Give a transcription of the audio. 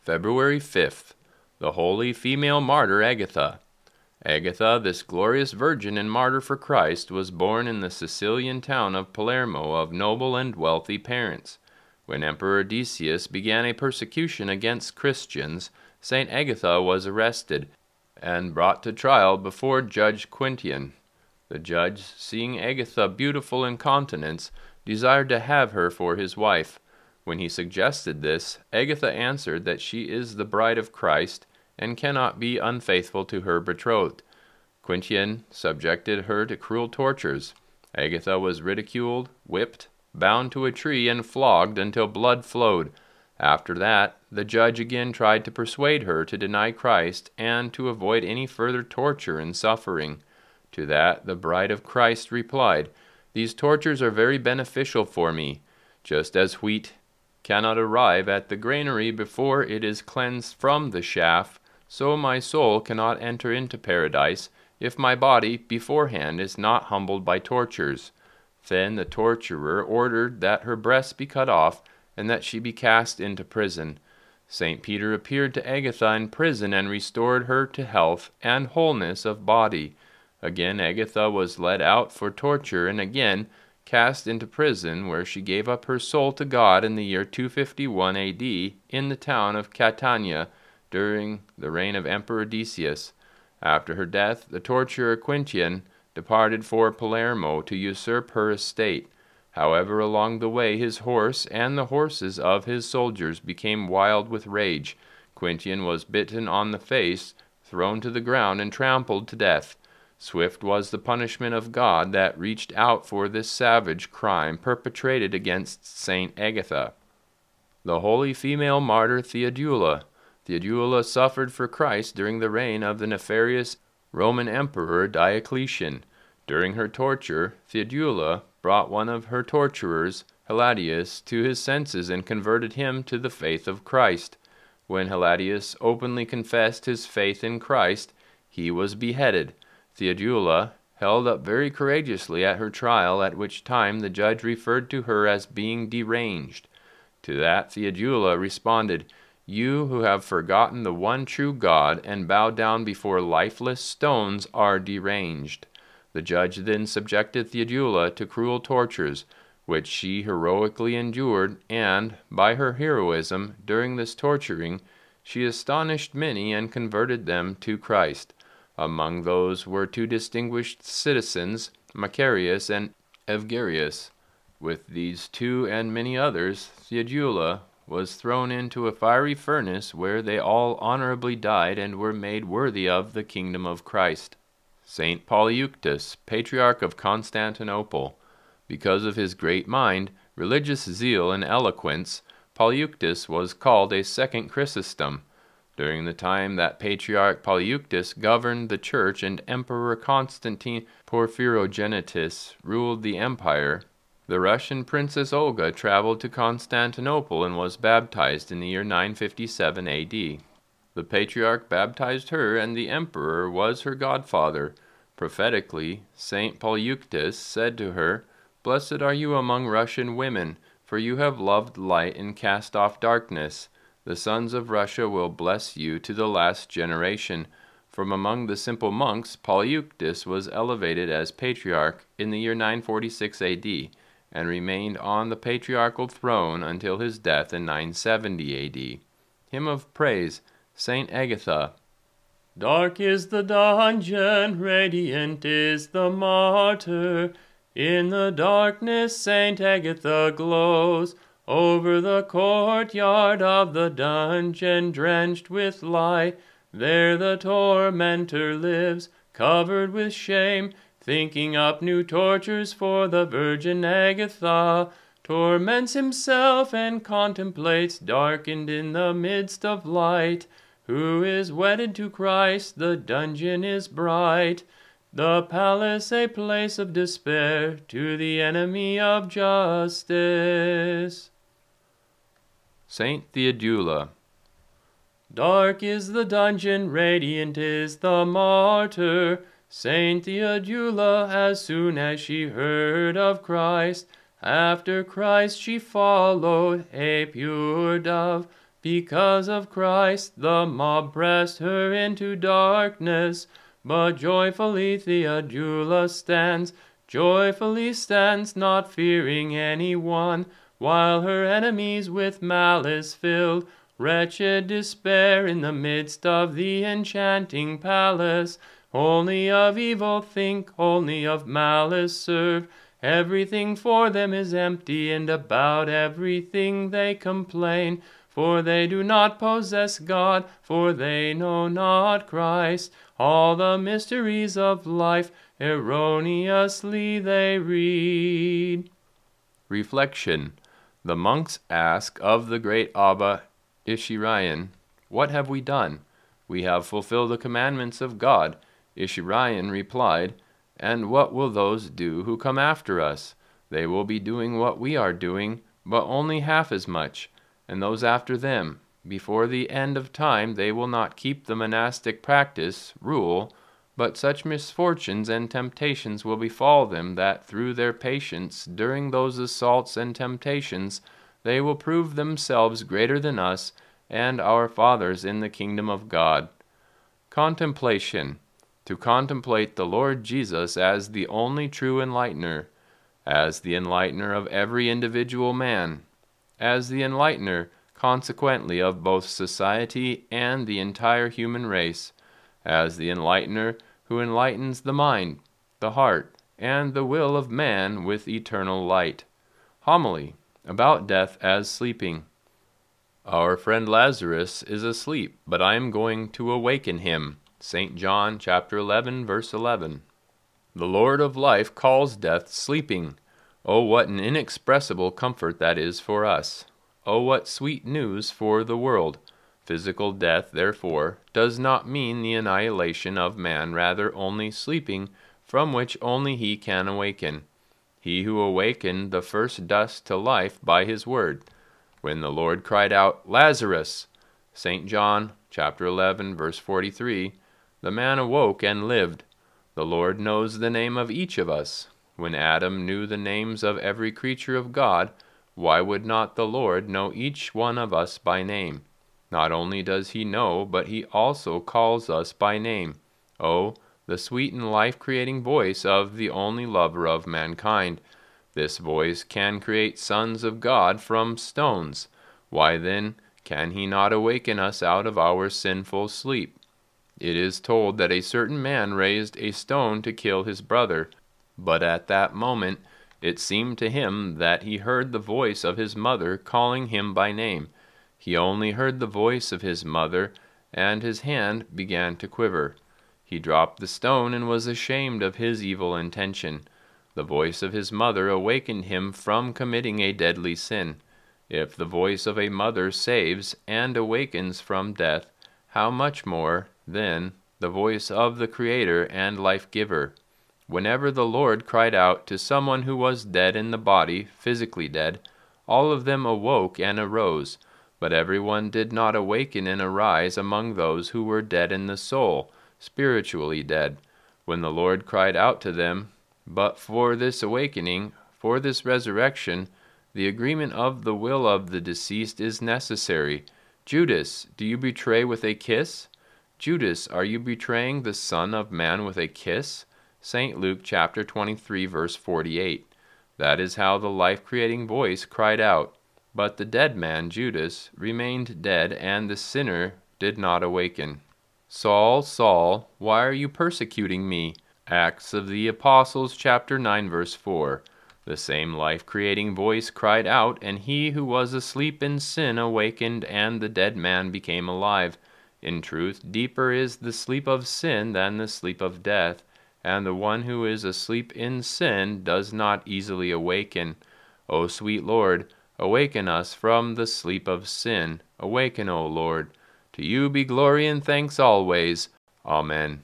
February 5th, the holy female martyr Agatha. Agatha, this glorious virgin and martyr for Christ, was born in the Sicilian town of Palermo of noble and wealthy parents. When Emperor Decius began a persecution against Christians, St. Agatha was arrested and brought to trial before Judge Quintian. The judge, seeing Agatha beautiful in countenance, desired to have her for his wife. When he suggested this, Agatha answered that she is the bride of Christ and cannot be unfaithful to her betrothed. Quintian subjected her to cruel tortures. Agatha was ridiculed, whipped, bound to a tree, and flogged until blood flowed. After that, the judge again tried to persuade her to deny Christ and to avoid any further torture and suffering. To that, the bride of Christ replied, "These tortures are very beneficial for me. Just as wheat cannot arrive at the granary before it is cleansed from the chaff, so my soul cannot enter into paradise if my body beforehand is not humbled by tortures." Then the torturer ordered that her breasts be cut off and that she be cast into prison. St. Peter appeared to Agatha in prison and restored her to health and wholeness of body. Again Agatha was led out for torture and again cast into prison, where she gave up her soul to God in the year 251 A.D. in the town of Catania during the reign of Emperor Decius. After her death, the torturer Quintian departed for Palermo to usurp her estate. However, along the way his horse and the horses of his soldiers became wild with rage. Quintian was bitten on the face, thrown to the ground, and trampled to death. Swift was the punishment of God that reached out for this savage crime perpetrated against Saint Agatha. The holy female martyr Theodula. Theodula suffered for Christ during the reign of the nefarious Roman Emperor Diocletian. During her torture, Theodula brought one of her torturers, Hiladius, to his senses and converted him to the faith of Christ. When Hiladius openly confessed his faith in Christ, he was beheaded. Theodula held up very courageously at her trial, at which time the judge referred to her as being deranged. To that Theodula responded, "You who have forgotten the one true God and bow down before lifeless stones are deranged." The judge then subjected Theodula to cruel tortures, which she heroically endured, and, by her heroism during this torturing, she astonished many and converted them to Christ. Among those were two distinguished citizens, Macarius and Evagrius. With these two and many others, Theodula was thrown into a fiery furnace, where they all honorably died and were made worthy of the kingdom of Christ. Saint Polyeuctus, Patriarch of Constantinople. Because of his great mind, religious zeal, and eloquence, Polyeuctus was called a second Chrysostom. During the time that Patriarch Polyeuctus governed the church and Emperor Constantine Porphyrogenitus ruled the empire, the Russian Princess Olga traveled to Constantinople and was baptized in the year 957 A.D. The Patriarch baptized her, and the Emperor was her godfather. Prophetically, Saint Polyeuctus said to her, "Blessed are you among Russian women, for you have loved light and cast off darkness. The sons of Russia will bless you to the last generation." From among the simple monks, Polyeuctus was elevated as patriarch in the year 946 A.D., and remained on the patriarchal throne until his death in 970 A.D. Hymn of Praise, Saint Agatha. Dark is the dungeon, radiant is the martyr. In the darkness Saint Agatha glows. Over the courtyard of the dungeon, drenched with light, there the tormentor lives, covered with shame, thinking up new tortures for the Virgin Agatha, torments himself and contemplates, darkened in the midst of light. Who is wedded to Christ, the dungeon is bright, the palace a place of despair to the enemy of justice. Saint Theodula. Dark is the dungeon, radiant is the martyr. Saint Theodula, as soon as she heard of Christ, after Christ she followed, a pure dove, Because of Christ, the mob pressed her into darkness, but joyfully Theodula stands, not fearing anyone, while her enemies with malice filled, wretched despair in the midst of the enchanting palace, only of evil think, only of malice serve, everything for them is empty, and about everything they complain, for they do not possess God, for they know not Christ. All the mysteries of life erroneously they read. Reflection. The monks ask of the great Abba Ishirayan, "What have we done?" "We have fulfilled the commandments of God." Ishirayan replied, "And what will those do who come after us?" "They will be doing what we are doing, but only half as much. And those after them, before the end of time they will not keep the monastic practice, rule, but such misfortunes and temptations will befall them that through their patience during those assaults and temptations they will prove themselves greater than us and our fathers in the kingdom of God." Contemplation. To contemplate the Lord Jesus as the only true enlightener, as the enlightener of every individual man, as the enlightener, consequently, of both society and the entire human race, as the enlightener who enlightens the mind, the heart, and the will of man with eternal light. Homily about death as sleeping. Our friend Lazarus is asleep, but I am going to awaken him. St. John chapter 11, verse 11. The Lord of life calls death sleeping. Oh, what an inexpressible comfort that is for us! Oh, what sweet news for the world! Physical death, therefore, does not mean the annihilation of man, rather only sleeping, from which only he can awaken. He who awakened the first dust to life by his word. When the Lord cried out, "Lazarus," St. John chapter 11, verse 43, the man awoke and lived. The Lord knows the name of each of us. When Adam knew the names of every creature of God, why would not the Lord know each one of us by name? Not only does he know, but he also calls us by name. Oh, the sweet and life-creating voice of the only lover of mankind. This voice can create sons of God from stones. Why then can he not awaken us out of our sinful sleep? It is told that a certain man raised a stone to kill his brother, but at that moment it seemed to him that he heard the voice of his mother calling him by name. He only heard the voice of his mother, and his hand began to quiver. He dropped the stone and was ashamed of his evil intention. The voice of his mother awakened him from committing a deadly sin. If the voice of a mother saves and awakens from death, how much more, then, the voice of the Creator and Life-Giver. Whenever the Lord cried out to someone who was dead in the body, physically dead, all of them awoke and arose, but everyone did not awaken and arise among those who were dead in the soul, spiritually dead, when the Lord cried out to them. But for this awakening, for this resurrection, the agreement of the will of the deceased is necessary. Judas, do you betray with a kiss? Judas, are you betraying the Son of Man with a kiss? St. Luke chapter 23, verse 48. That is how the life-creating voice cried out. But the dead man, Judas, remained dead, and the sinner did not awaken. Saul, Saul, why are you persecuting me? Acts of the Apostles chapter 9, verse 4. The same life-creating voice cried out, and he who was asleep in sin awakened, and the dead man became alive. In truth, deeper is the sleep of sin than the sleep of death, and the one who is asleep in sin does not easily awaken. O sweet Lord, awaken us from the sleep of sin. Awaken, O Lord. To you be glory and thanks always. Amen.